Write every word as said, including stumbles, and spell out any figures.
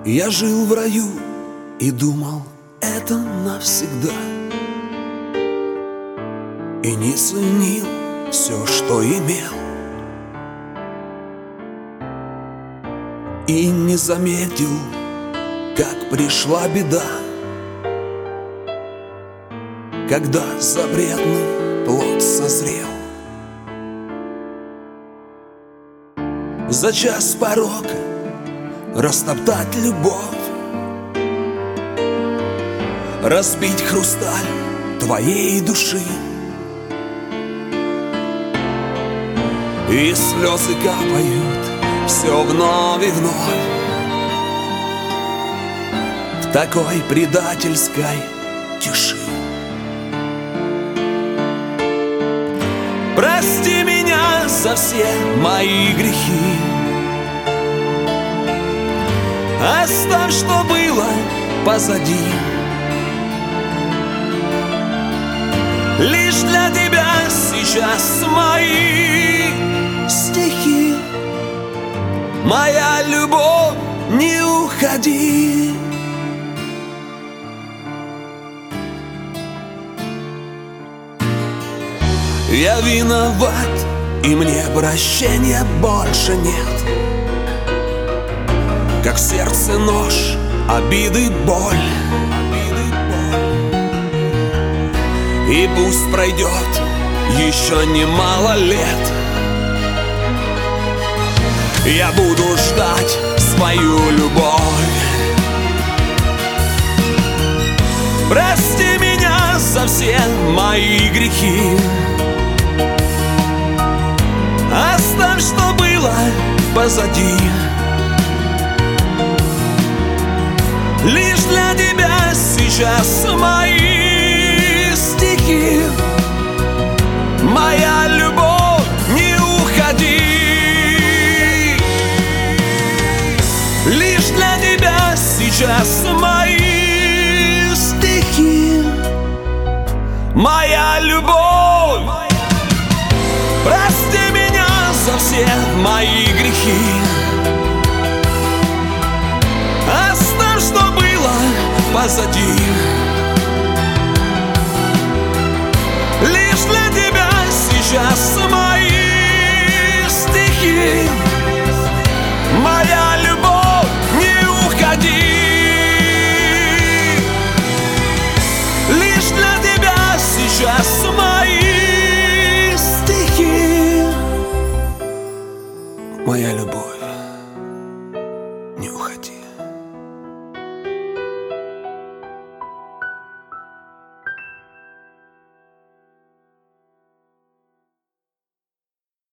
Я жил в раю и думал, это навсегда, и не ценил все, что имел, и не заметил, как пришла беда, когда запретный плод созрел. За час порока растоптать любовь, разбить хрусталь твоей души, и слезы капают все вновь и вновь в такой предательской тиши. Прости меня за все мои грехи, оставь, что было позади. Лишь для тебя сейчас мои стихи. Моя любовь, не уходи. Я виноват, и мне прощения больше нет. Как в сердце нож, обиды, боль. И пусть пройдет еще немало лет, я буду ждать свою любовь. Прости меня за все мои грехи, оставь, что было позади. Лишь для тебя сейчас мои стихи. Моя любовь, не уходи. Лишь для тебя сейчас мои стихи. Моя любовь. Прости меня за все мои грехи, оставь, что было позади.